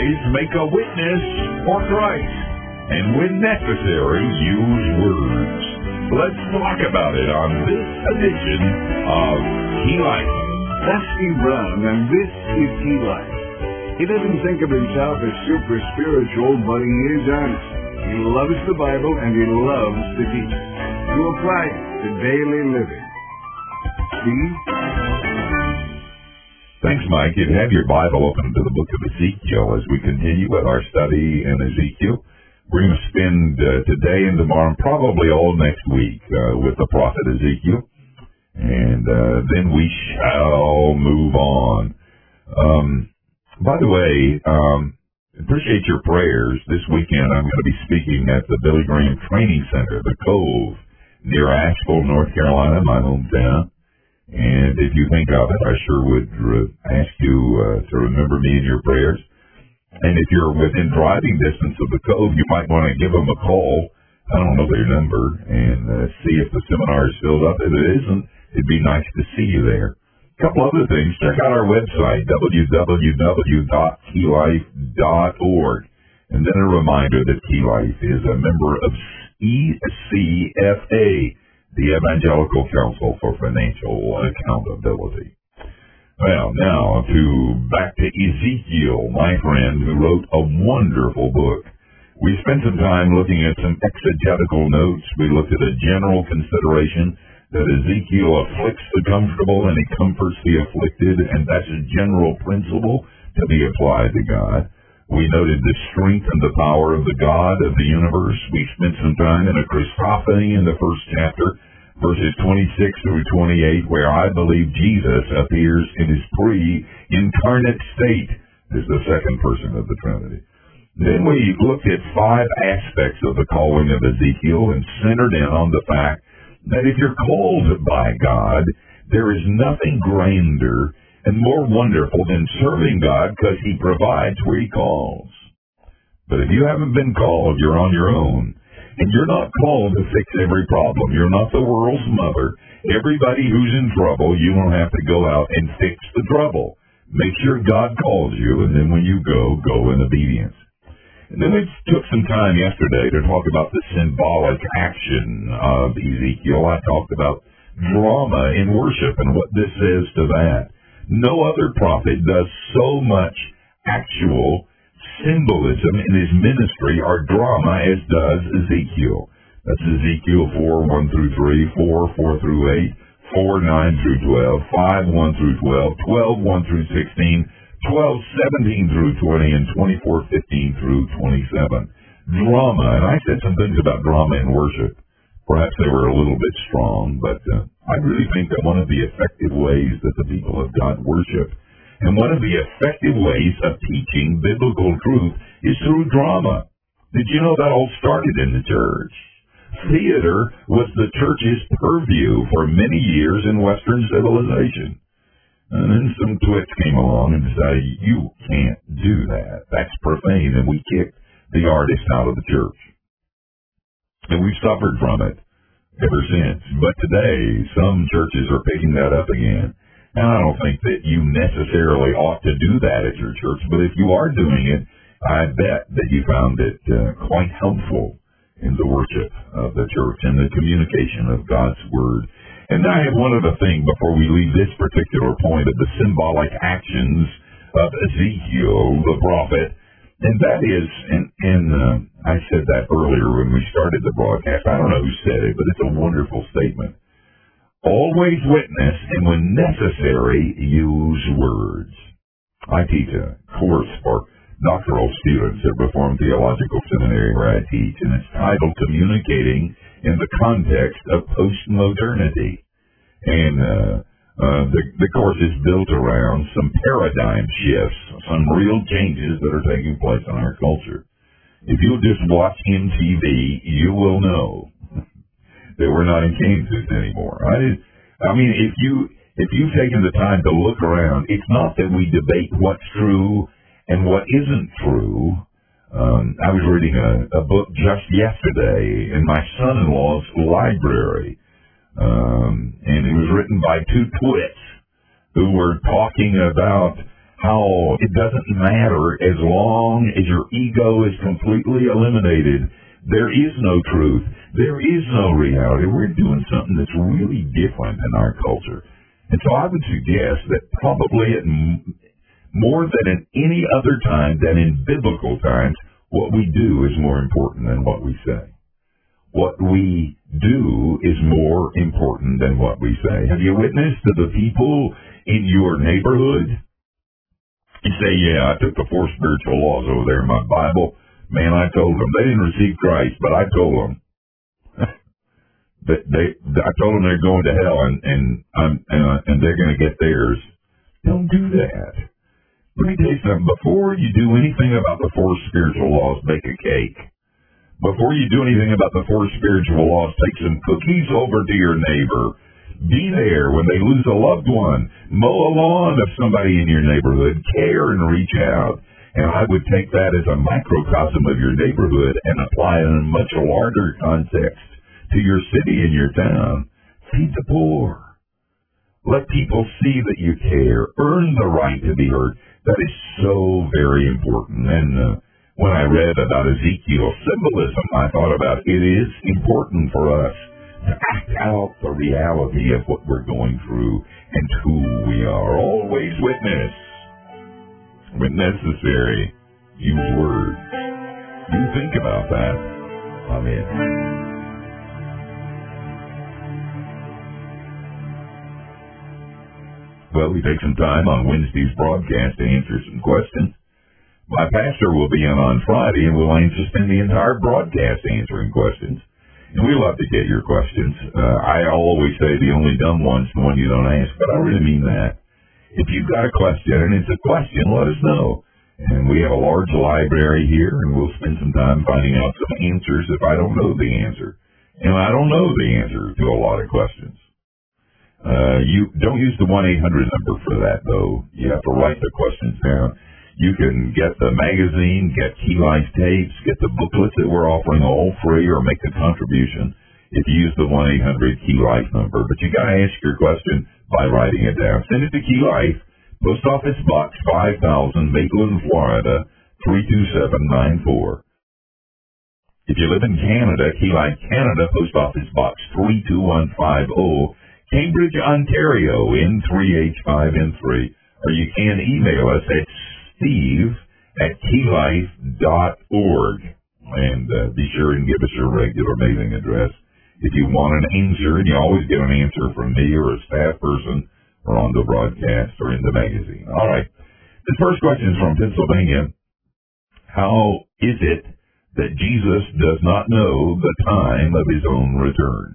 always make a witness for Christ, and when necessary, use words. Let's talk about it on this edition of Key Life. That's Steve Brown, and this is Key Life. He doesn't think of himself as super spiritual, but he is honest. He loves the Bible, and he loves to teach it, to apply it to daily living. Steve? Thanks, Mike. You'd have your Bible open to the book of Ezekiel as we continue with our study in Ezekiel. We're going to spend today and tomorrow, probably all next week, with the prophet Ezekiel. And then we shall move on. By the way, appreciate your prayers. This weekend I'm going to be speaking at the Billy Graham Training Center, the Cove, near Asheville, North Carolina, my hometown. And if you think of it, I sure would ask you to remember me in your prayers. And if you're within driving distance of the Cove, you might want to give them a call. I don't know their number, and see if the seminar is filled up. If it isn't, it'd be nice to see you there. A couple other things. Check out our website, www.keylife.org. And then a reminder that Key Life is a member of ECFA, the Evangelical Council for Financial Accountability. Well, now back to Ezekiel, my friend, who wrote a wonderful book. We spent some time looking at some exegetical notes. We looked at a general consideration that Ezekiel afflicts the comfortable and he comforts the afflicted, and that's a general principle to be applied to God. We noted the strength and the power of the God of the universe. We spent some time in a Christophany in the first chapter, verses 26 through 28, where I believe Jesus appears in his pre-incarnate state as the second person of the Trinity. Then we looked at 5 aspects of the calling of Ezekiel and centered in on the fact that if you're called by God, there is nothing grander and more wonderful than serving God because he provides where he calls. But if you haven't been called, you're on your own. And you're not called to fix every problem. You're not the world's mother. Everybody who's in trouble, you don't have to go out and fix the trouble. Make sure God calls you, and then when you go in obedience. And then we took some time yesterday to talk about the symbolic action of Ezekiel. I talked about drama in worship and what this says to that. No other prophet does so much actual symbolism in his ministry or drama as does Ezekiel. That's Ezekiel 4, 1 through 3, 4, 4 through 8, 4, 9 through 12, 5, 1 through 12, 12, 1 through 16, 12, 17 through 20, and 24, 15 through 27. Drama, and I said some things about drama in worship. Perhaps they were a little bit strong, but I really think that one of the effective ways that the people of God worship, and one of the effective ways of teaching biblical truth, is through drama. Did you know that all started in the church? Theater was the church's purview for many years in Western civilization. And then some twits came along and said, you can't do that. That's profane, and we kicked the artist out of the church. And we've suffered from it ever since. But today, some churches are picking that up again. And I don't think that you necessarily ought to do that at your church, but if you are doing it, I bet that you found it quite helpful in the worship of the church and the communication of God's Word. And I have one other thing before we leave this particular point of the symbolic actions of Ezekiel, the prophet. And that is, and I said that earlier when we started the broadcast. I don't know who said it, but it's a wonderful statement. Always witness, and when necessary, use words. I teach a course for doctoral students at Reformed Theological Seminary where I teach, and it's titled Communicating in the Context of Postmodernity. And the course is built around some paradigm shifts, some real changes that are taking place in our culture. If you'll just watch MTV, you will know that we're not in Kansas anymore. I mean, if you've taken the time to look around, it's not that we debate what's true and what isn't true. I was reading a book just yesterday in my son-in-law's library, and it was written by 2 twits who were talking about how it doesn't matter as long as your ego is completely eliminated. There is no truth. There is no reality. We're doing something that's really different in our culture. And so I would suggest that probably more than at any other time than in biblical times, what we do is more important than what we say. What we do is more important than what we say. Have you witnessed to the people in your neighborhood? You say, yeah, I took the 4 spiritual laws over there in my Bible. Man, I told them. They didn't receive Christ, but I told them. I told them they're going to hell and they're going to get theirs. Don't do that. Let me tell you something. Before you do anything about the 4 spiritual laws, bake a cake. Before you do anything about the 4 spiritual laws, take some cookies over to your neighbor. Be there when they lose a loved one. Mow a lawn of somebody in your neighborhood. Care and reach out. And I would take that as a microcosm of your neighborhood and apply it in a much larger context to your city and your town. Feed the poor. Let people see that you care. Earn the right to be heard. That is so very important. And when I read about Ezekiel symbolism, I thought about it is important for us to act out the reality of what we're going through and who we are. Always witness. When necessary, use words. You think about that. Amen. Well, we take some time on Wednesday's broadcast to answer some questions. My pastor will be in on Friday, and we'll spend the entire broadcast answering questions. And we love to get your questions. I always say the only dumb one's the one you don't ask, but I really mean that. If you've got a question, and it's a question, let us know. And we have a large library here, and we'll spend some time finding out some answers if I don't know the answer. And I don't know the answer to a lot of questions. You don't use the 1-800 number for that, though. You have to write the questions down. You can get the magazine, get Key Life tapes, get the booklets that we're offering all free, or make a contribution if you use the 1-800 Key Life number. But you got to ask your question by writing it down. Send it to Key Life, Post Office Box 5000, Maitland, Florida, 32794. If you live in Canada, Key Life Canada, Post Office Box 32150, Cambridge, Ontario, N3H5N3. Or you can email us at steve@keylife.org. And be sure and give us your regular mailing address. If you want an answer, and you always get an answer from me or a staff person, or on the broadcast or in the magazine. All right. The first question is from Pennsylvania. How is it that Jesus does not know the time of his own return?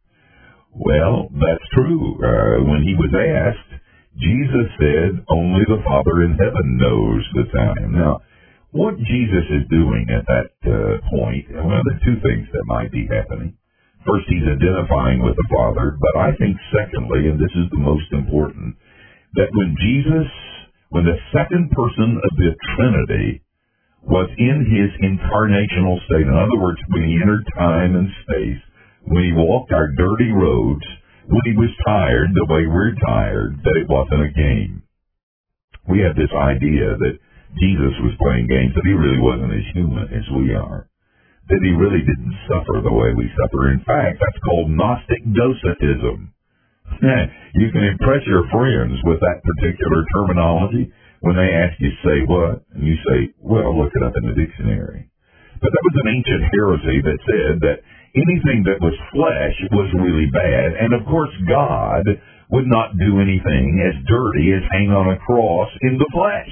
Well, that's true. When he was asked, Jesus said, only the Father in heaven knows the time. Now, what Jesus is doing at that point, well, there are 2 things that might be happening. First, he's identifying with the Father, but I think secondly, and this is the most important, that when the second person of the Trinity was in his incarnational state, in other words, when he entered time and space, when he walked our dirty roads, when he was tired the way we're tired, that it wasn't a game. We have this idea that Jesus was playing games, that he really wasn't as human as we are, that he really didn't suffer the way we suffer. In fact, that's called Gnostic docetism. You can impress your friends with that particular terminology. When they ask you, say what? And you say, well, look it up in the dictionary. But that was an ancient heresy that said that anything that was flesh was really bad, and of course God would not do anything as dirty as hang on a cross in the flesh.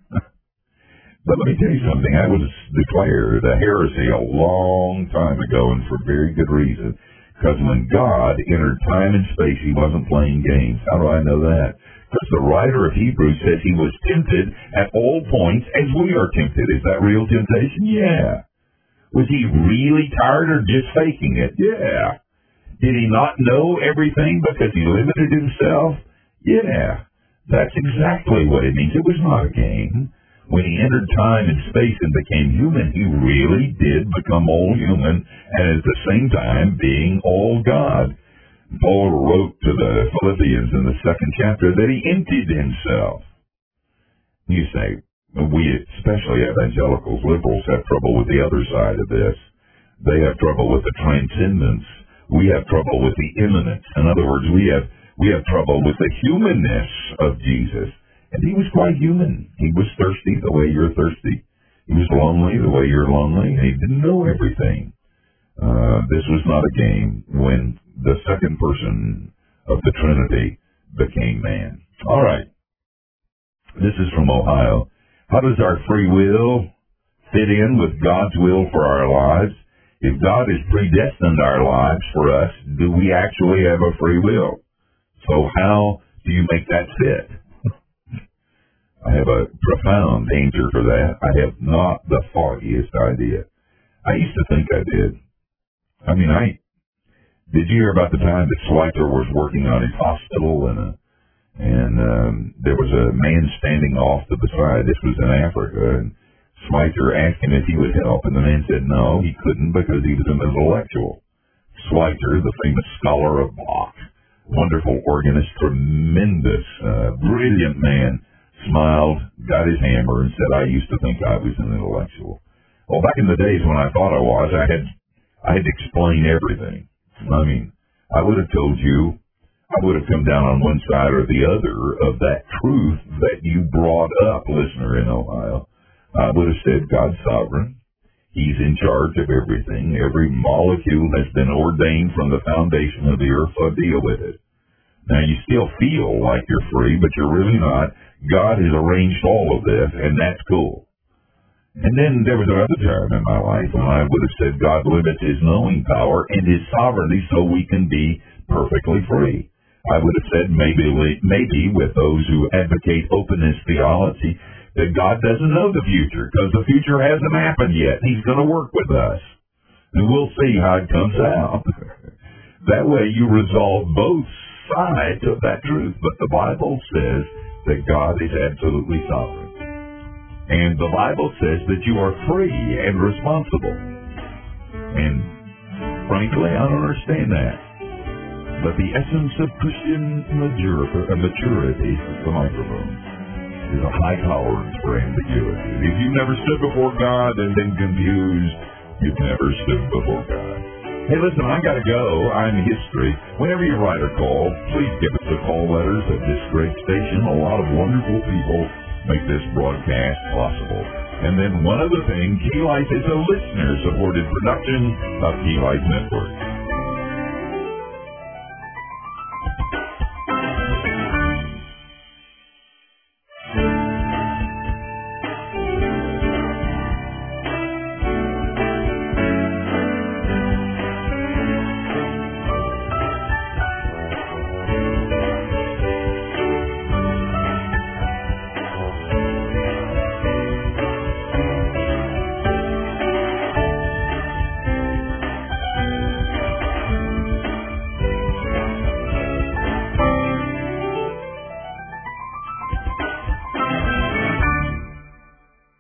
But let me tell you something, I was declared a heresy a long time ago, and for very good reason, because when God entered time and space, he wasn't playing games. How do I know that? Because the writer of Hebrews says he was tempted at all points as we are tempted. Is that real temptation? Yeah. Was he really tired or just faking it? Yeah. Did he not know everything because he limited himself? Yeah. That's exactly what it means. It was not a game. When he entered time and space and became human, he really did become all human and at the same time being all God. Paul wrote to the Philippians in the 2nd chapter that he emptied himself. You say, we, especially evangelicals, liberals, have trouble with the other side of this. They have trouble with the transcendence. We have trouble with the immanence. In other words, we have trouble with the humanness of Jesus. And he was quite human. He was thirsty the way you're thirsty. He was lonely the way you're lonely. And he didn't know everything. This was not a game when the second person of the Trinity became man. All right. This is from Ohio. How does our free will fit in with God's will for our lives? If God has predestined our lives for us, do we actually have a free will? So how do you make that fit? I have a profound answer for that. I have not the foggiest idea. I used to think I did. Did you hear about the time that Schweitzer was working on his hospital and there was a man standing off to the side? This was in Africa, and Schweitzer asked him if he would help, and the man said no, he couldn't because he was an intellectual. Schweitzer, the famous scholar of Bach, wonderful organist, tremendous, brilliant man, smiled, got his hammer, and said, I used to think I was an intellectual. Well, back in the days when I thought I was, I had to explain everything. I would have told you, I would have come down on one side or the other of that truth that you brought up, listener in Ohio. I would have said God's sovereign. He's in charge of everything. Every molecule has been ordained from the foundation of the earth, so deal with it. Now, you still feel like you're free, but you're really not. God has arranged all of this, and that's cool. And then there was another time in my life when I would have said God limits his knowing power and his sovereignty so we can be perfectly free. I would have said maybe with those who advocate openness theology that God doesn't know the future because the future hasn't happened yet. He's going to work with us, and we'll see how it comes out. That way you resolve both sides of that truth. But the Bible says that God is absolutely sovereign. And the Bible says that you are free and responsible. And frankly, I don't understand that. But the essence of Christian maturity, the microphone, is a high tolerance for ambiguity. If you've never stood before God and been confused, you've never stood before God. Hey, listen, I got to go. I'm history. Whenever you write or call, please give us the call letters at this great station. A lot of wonderful people make this broadcast possible. And then one other thing, Key Life is a listener-supported production of Key Life Network.